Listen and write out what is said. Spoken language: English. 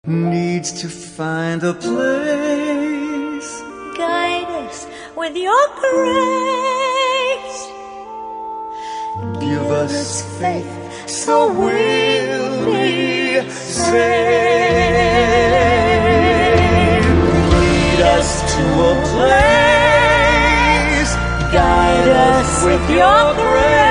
needs to find a place. Guide us with your grace. Give us faith, so we'll be saved. Lead us to a place. Guide us with your grace.